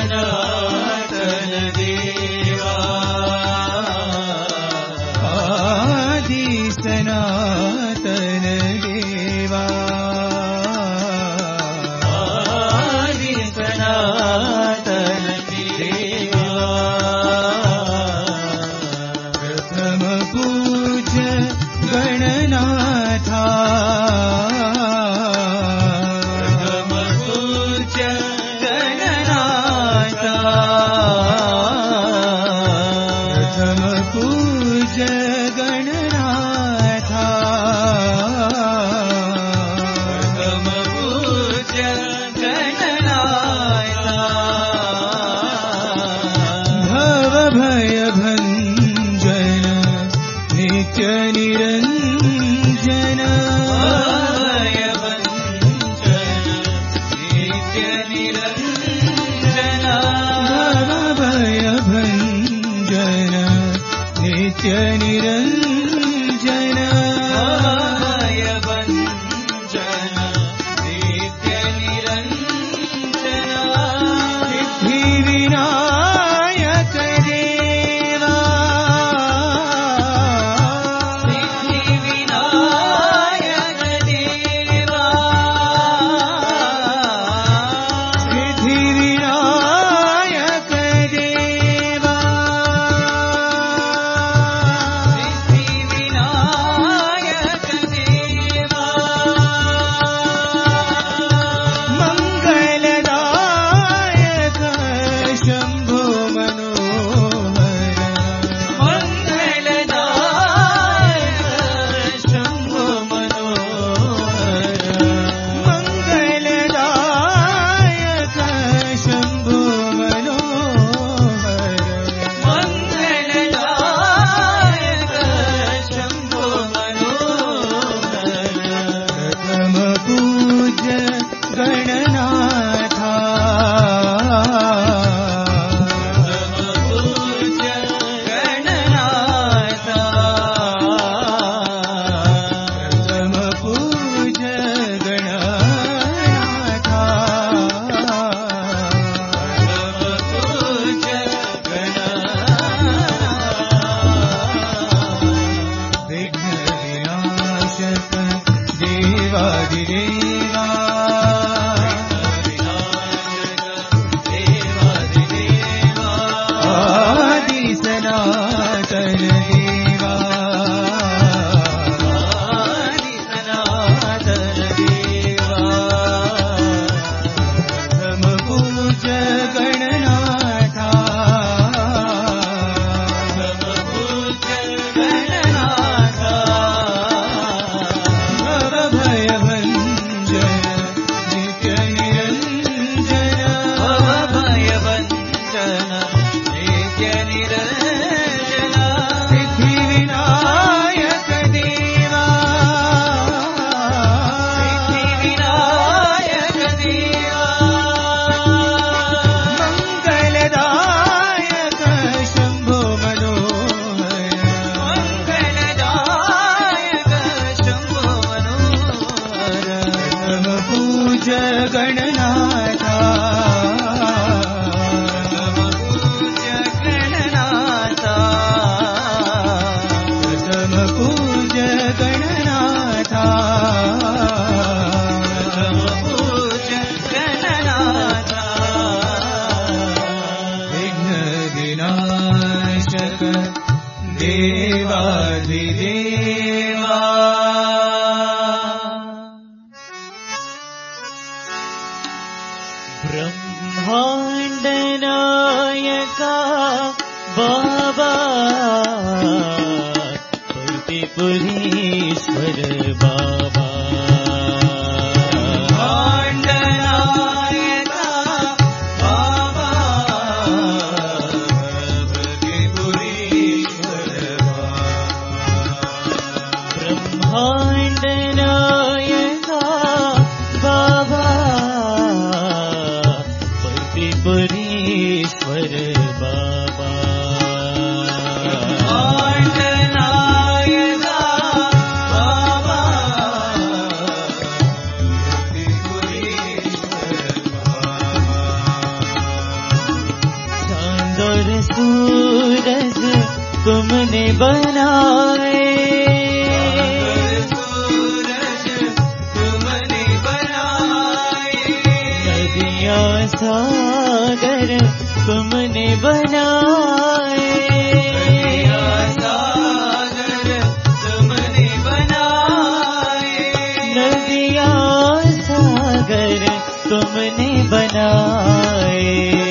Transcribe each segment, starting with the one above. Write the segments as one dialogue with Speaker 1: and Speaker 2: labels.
Speaker 1: सनातन देवा आदि सनातन देवा आदि सनातन देवा प्रथम पूज्य गणनाथा सूरज तुमने बनाए, नदियाँ सागर तुमने बनाए, नदियाँ सागर तुमने बनाए,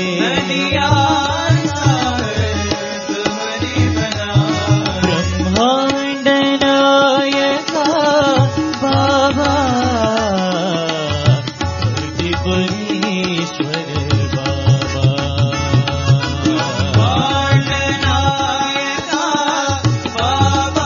Speaker 1: ब्रह्मांड नायका बाबा त्रिपुरेश्वर बाबा, ब्रह्मांड नायका बाबा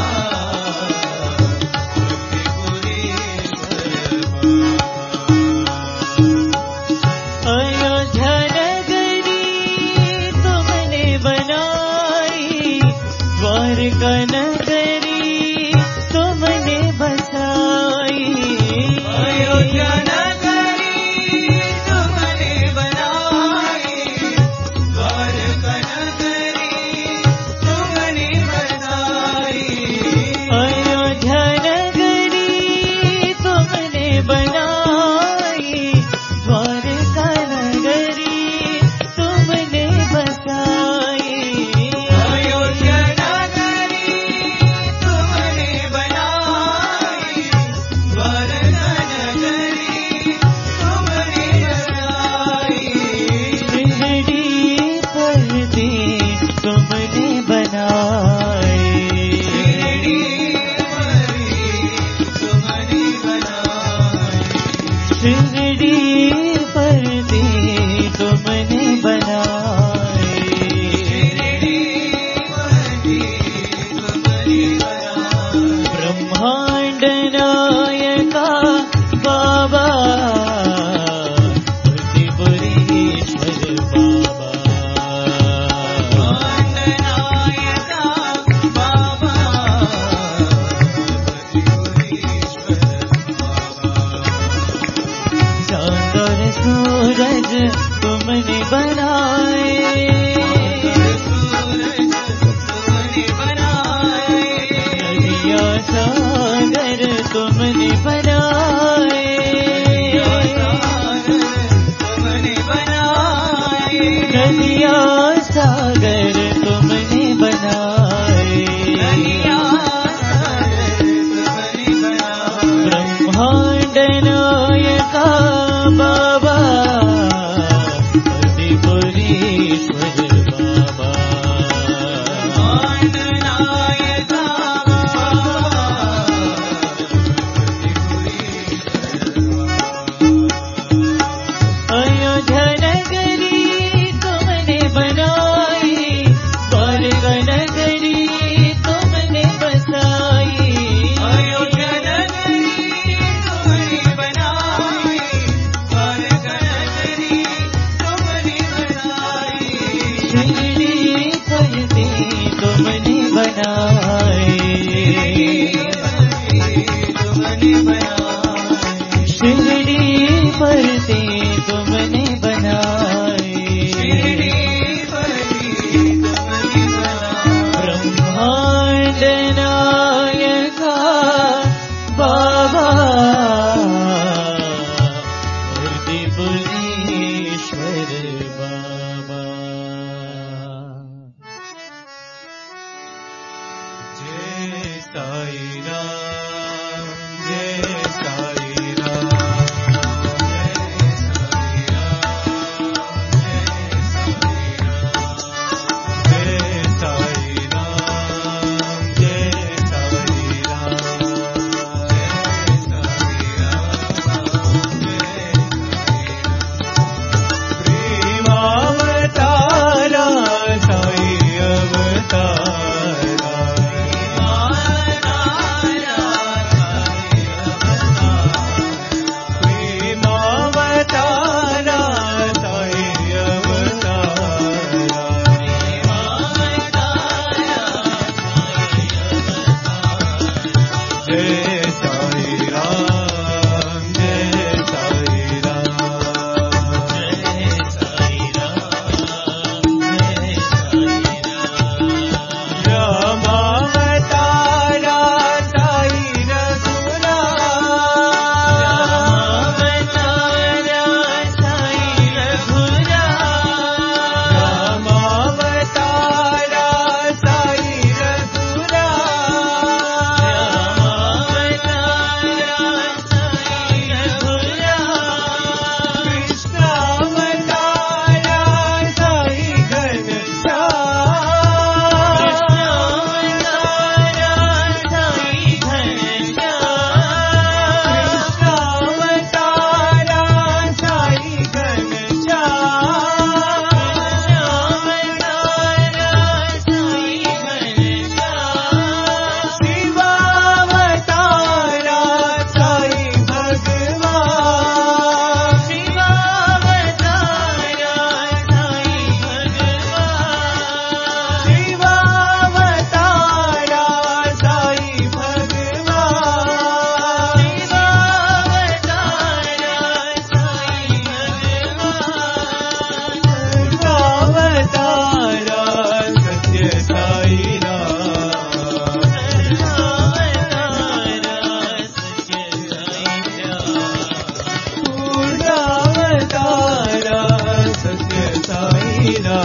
Speaker 1: अयोध्या नगरी तुमने बनाई, द्वारका नगरी तुमने बसाई, अयोध्या नगरी तुमने बनाई, द्वारका नगरी तुमने बसाई, अयोध्या नगरी तुमने बनाई, द्वारका नगरी तुमने बसाई, अयोध्या नगरी तुमने बनाई, द्वारका नगरी तुमने बसाई, शिरडी पर्दे तुमने बनाए, शिरडी पर्दे तुमने बनाए, ब्रह्मांड नायका बाबा त्रिपुरेश्वर बाबा, ब्रह्मांड नायका बाबा चांद और सूरज तुमने बनाए, नदियाँ सागर तुमने बनाए, नदियाँ सागर तुमने बनाए, ब्रह्मांड नायका बाबा त्रिपुरेश्वर बाबा, ब्रह्मांड नायका अयोध्या नगरी तुमने बनाई, द्वारका नगरी तुमने बसाई, अयोध्या नगरी तुमने बनाई, द्वारका नगरी तुमने बसाई, शिरडी पर्दे तुमने बनाए, शिरडी पर्दे तुमने बनाए, ब्रह्मांड नायका बाबा त्रिपुरेश्वर बाबा।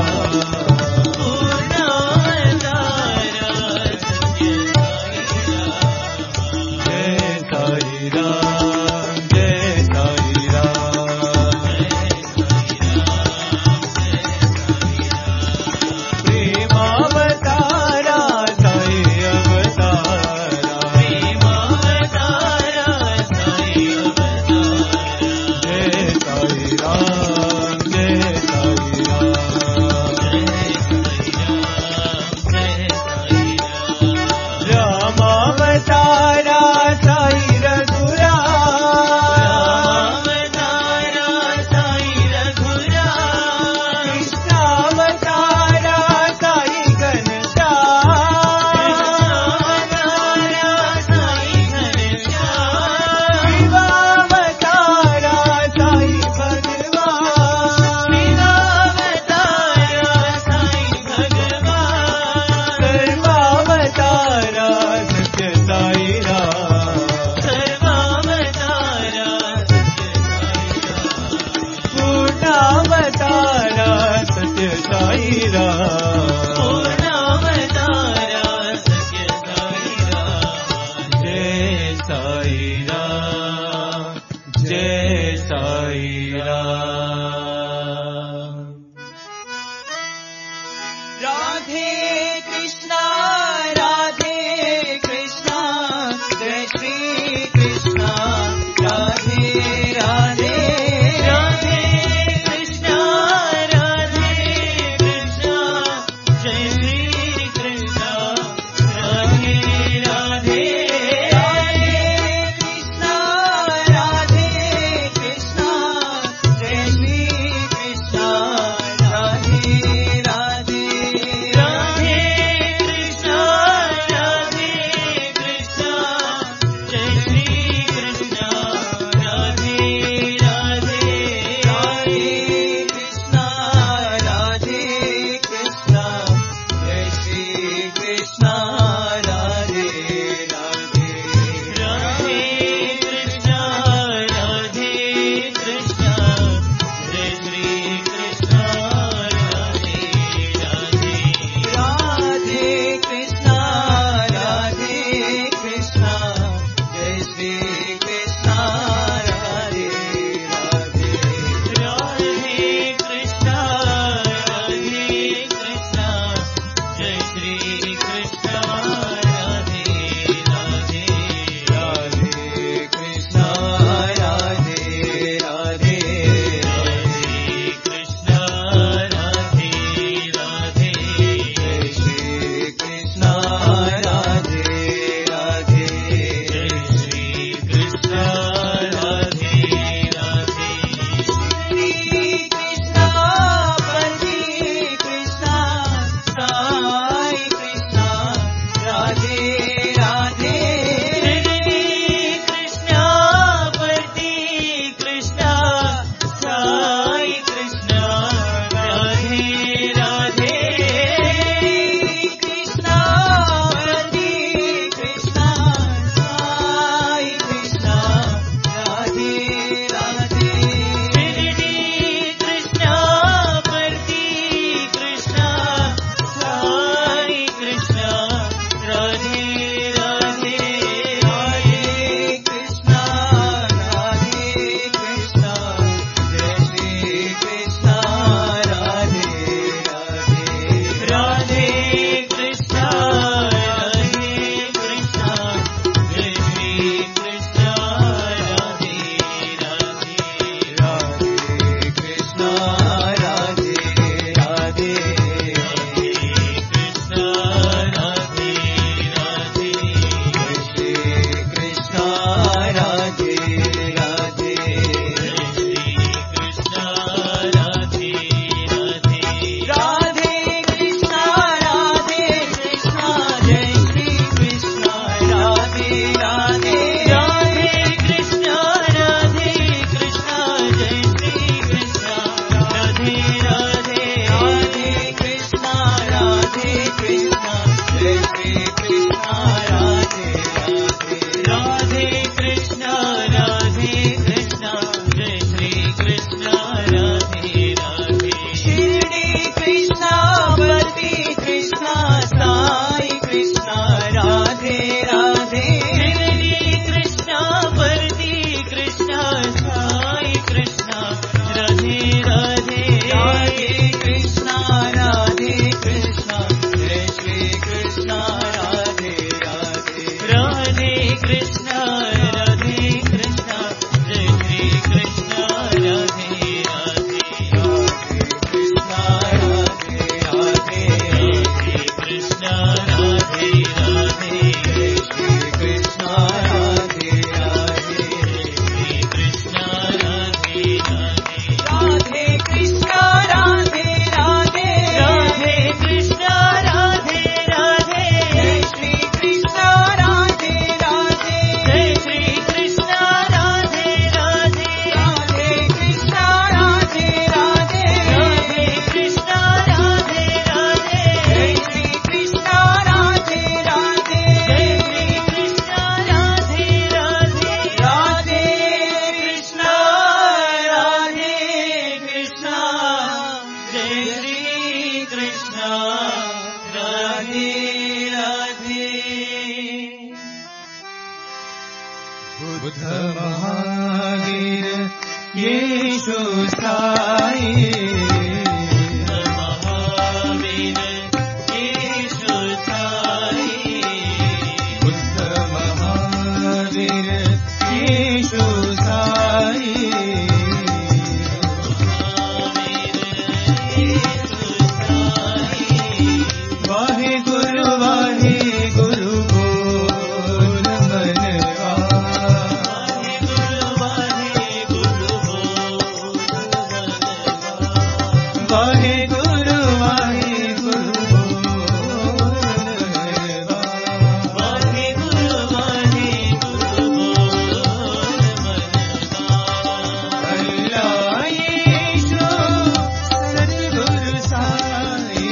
Speaker 1: राधे बुद्ध महावीर येशु साई महावीर येशु साई बुद्ध महावीर येशु साई वाहे गुरु बोल मनवा वाहे गुरु अल्लाह यीशु सतगुरु साई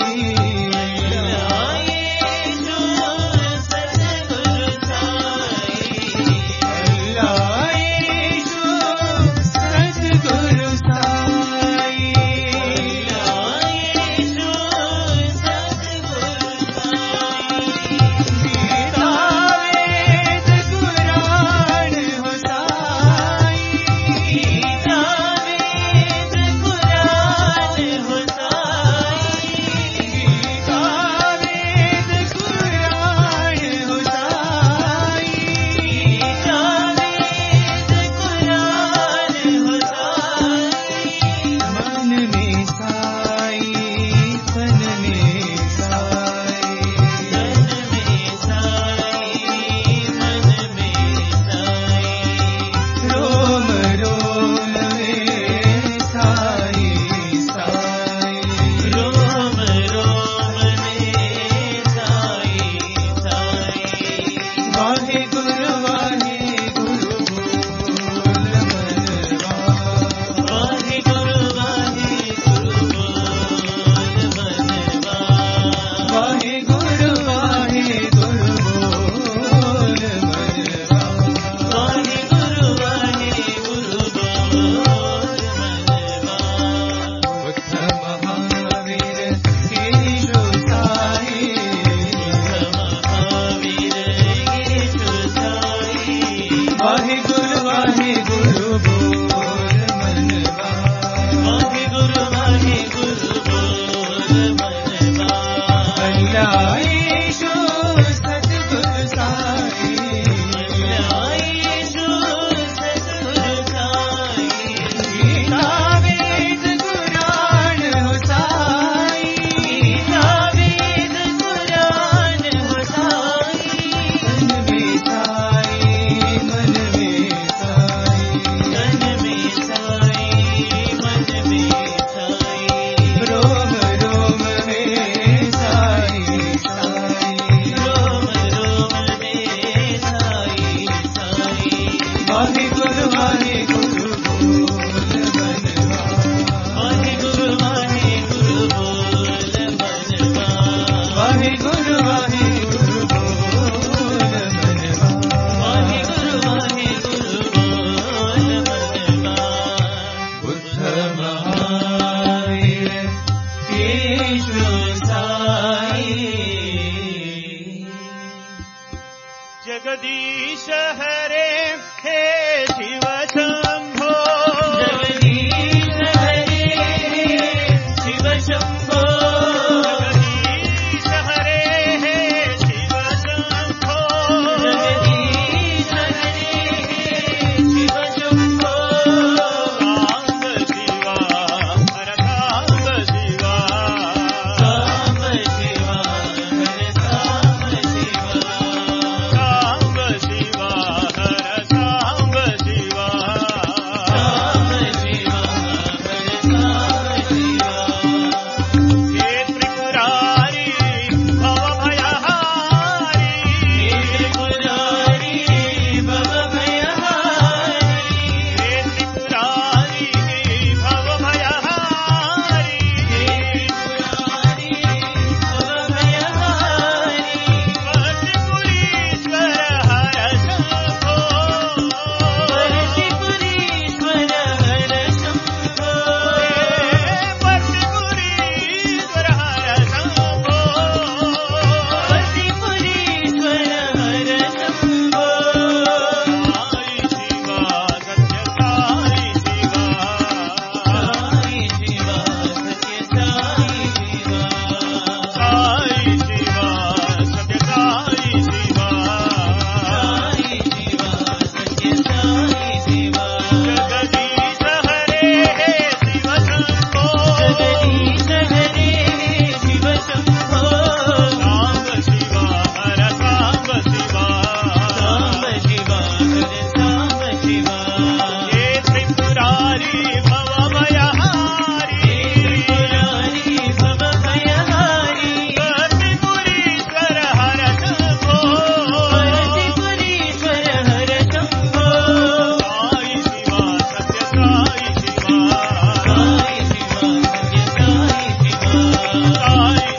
Speaker 2: जगदीश हरे हे शिव शंभो
Speaker 1: जगदीश हरे शिव शंभो
Speaker 2: जगदीश हरे हे शिव शंभो
Speaker 1: जगदीश हरे शिव शंभो
Speaker 2: कांब शिवा हर कांब शिवा
Speaker 1: कांब शिवा हर कांब शिवा
Speaker 2: कांब शिवा हर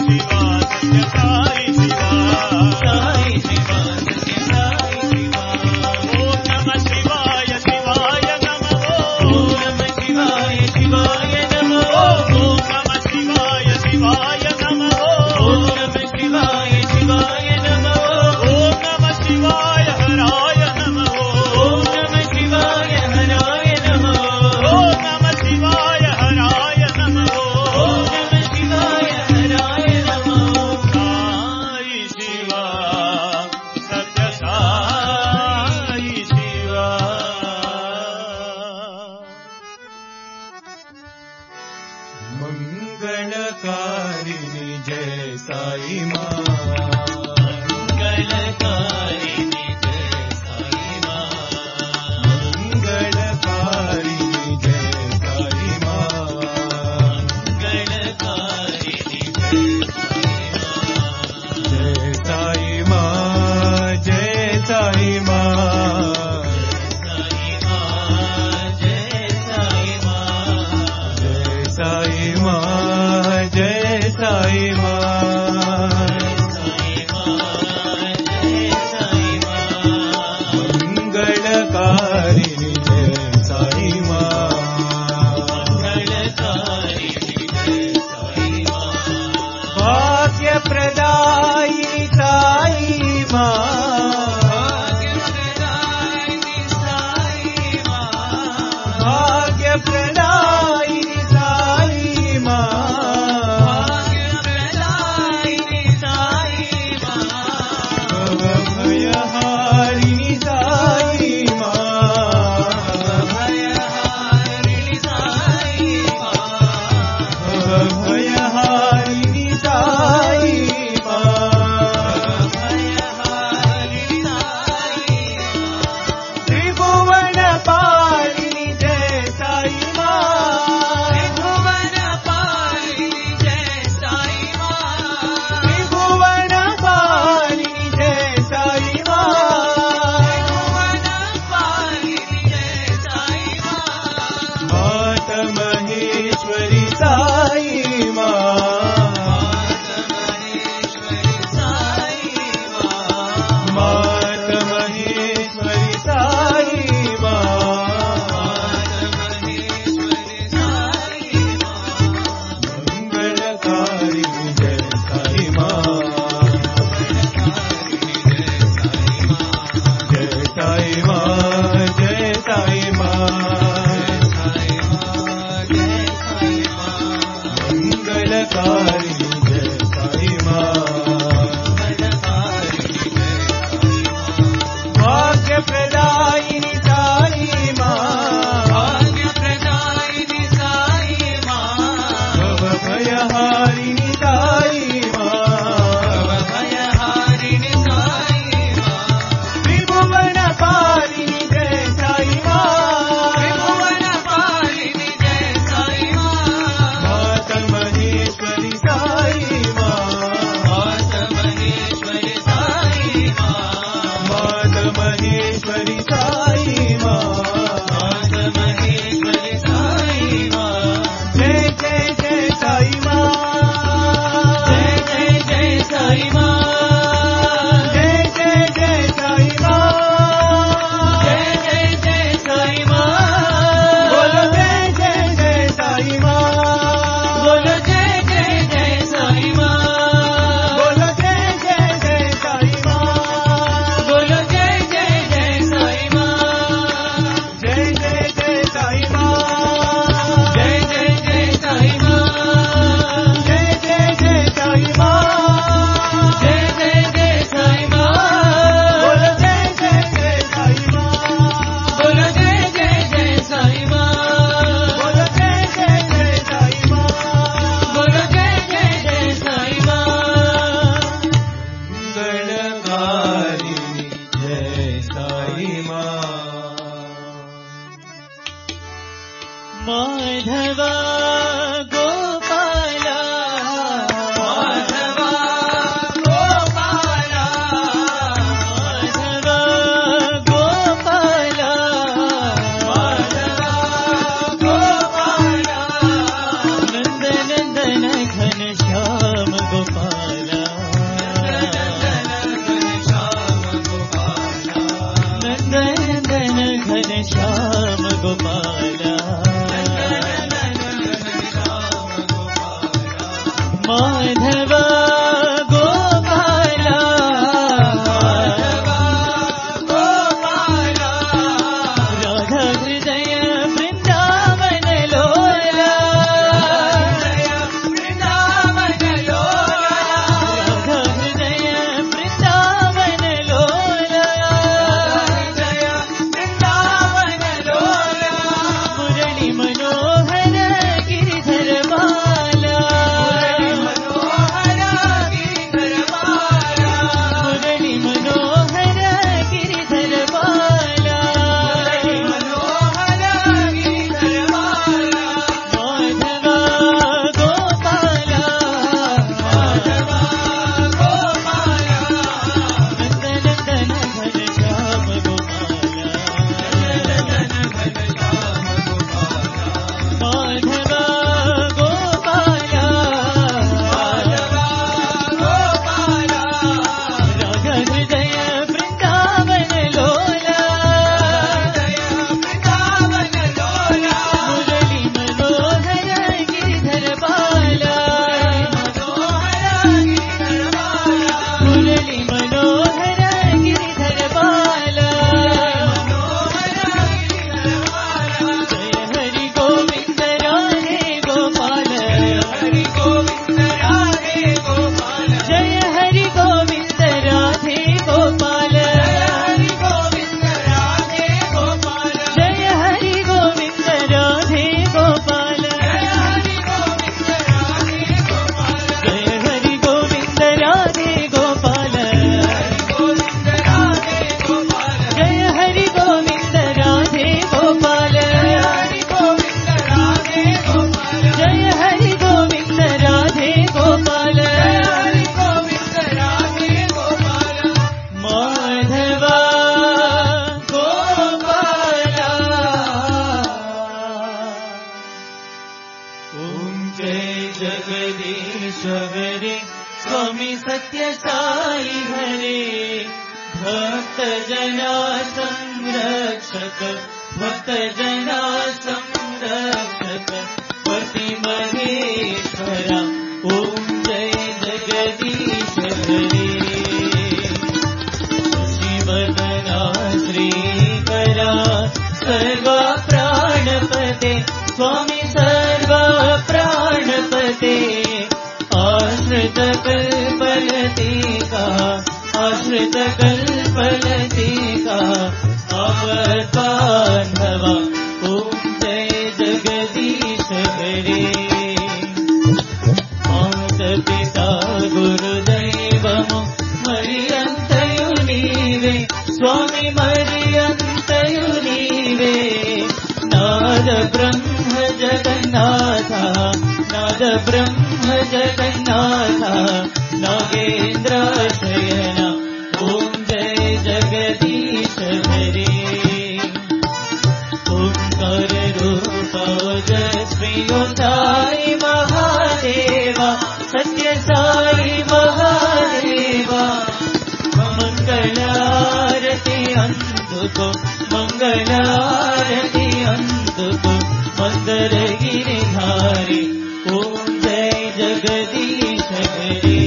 Speaker 3: मंगलकारिणी जय साई माँ,
Speaker 1: मंगलकारिणी जय साई माँ,
Speaker 3: मंगलकारिणी जय साई माँ,
Speaker 1: मंगलकारिणी जय साई माँ,
Speaker 3: जय साई माँ, जय साई माँ,
Speaker 1: जय साई माँ,
Speaker 3: जय साई माँ, जय साई माँ, मंगलकारिणी जय साई माँ,
Speaker 1: मंगलकारिणी जय साई माँ,
Speaker 3: भाग्य प्रदायिनी साई माँ, भाग्य प्रदायिनी साई माँ, भयहारिणी साई माँ, भयहारिणी साई माँ, भयहारिणी माधव गोपाला राधा हृदय वृंदावन लोला राधा हृदय वृंदावन लोला मुरली मनोहर गिरिधर बाला मुरली मनोहर गिरिधर बाला माधव गोपाला नंदनंदन घन श्याम गोपाला माधव गोपाला राधा हृदय वृंदावन लोला मुरली मनोहर गिरिधर बाला मुरली मनोहर गिरिधर बाला जय हरि गोविंद राधे गोपाल जय हरि गोविंद राधे गोपाल जय हरि गोविंद राधे गोपाल जय हरि गोविंद राधे गोपाल जय हरि गोविंद राधे गोपाल जय हरि गोविंद राधे गोपाल माधव गोपाला ओम जय जगदीश हरे स्वामी सत्य साई हरे भक्त जना संरक्षक भक्त जना संरक्षक पति महेश्वरा ओम जय जगदीश हरे श्रीवदना श्रीकरा सर्वा प्राणपते स्वामी सर्वा प्राणपते आश्रित कल्पलतिका आश्रित कल्पलतिका आवतान्धवा ओम जय जगदीश हरे मात पिता गुरुदैवमु मरियन्तयु नीवे स्वामी मरियन्तयु नीवे नाद ब्रह्म जगन्नाथ नाद ब्रह्म जगन्नाथ नागेन्द्र शयन ओम जय जगदीश हरे ओंकार रूप ओजस्वी साई महादेवा सत्य साई महादेवा मंगलारति अंधुको मंगलारति अंधुको मंदर गिरिधारी ओम जय जगदीश हरे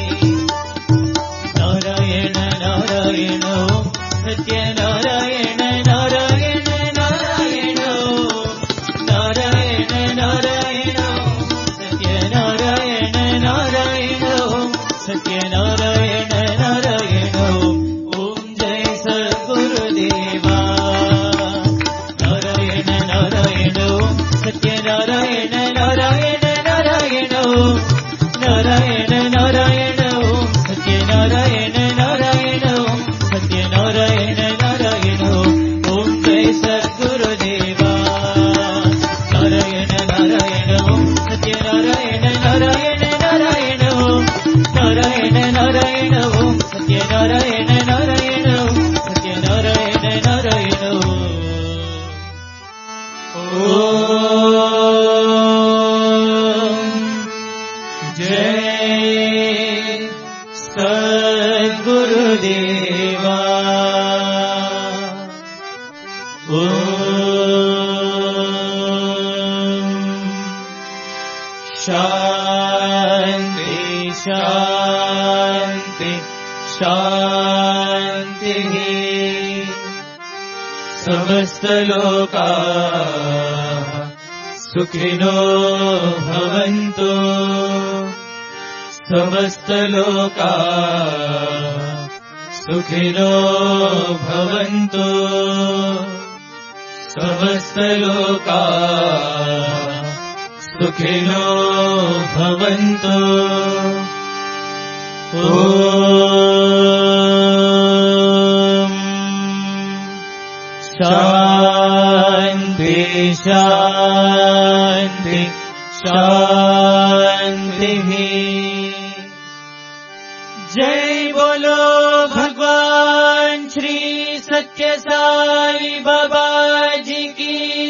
Speaker 3: नारायण नारायण ओम सत्य नारायण नारायण नारायण ओम नारायण नारायण ओम सत्य नारायण नारायण ओम सत्य नारायण नारायण ओम जय सद्गुरुदेवा नारायण नारायण ओम सत्य नारायण नारायण नारायण ओम नारायण नारायण ओम सत्य नारायण नारायण ओम सत्य नारायण नारायण ओम जय सद्गुरुदेवा नारायण नारायण ओम सत्य नारायण नारायण नारायण ओम नारायण नारायण ओम सत्य नारायण नारायण ओम सत्य नारायण नारायण ओम जय सद्गुरुदेवा शांति शान्ति शान्तिः समस्तलोकाः सुखिनो भवन्तु समस्तलोकाः सुखिनो भवन्तु समस्तलोकाः सुखिनो भवन्तु ॐ शान्ति शान्ति शान्तिः जय बोलो भगवान श्री सत्य साई बाबा जी की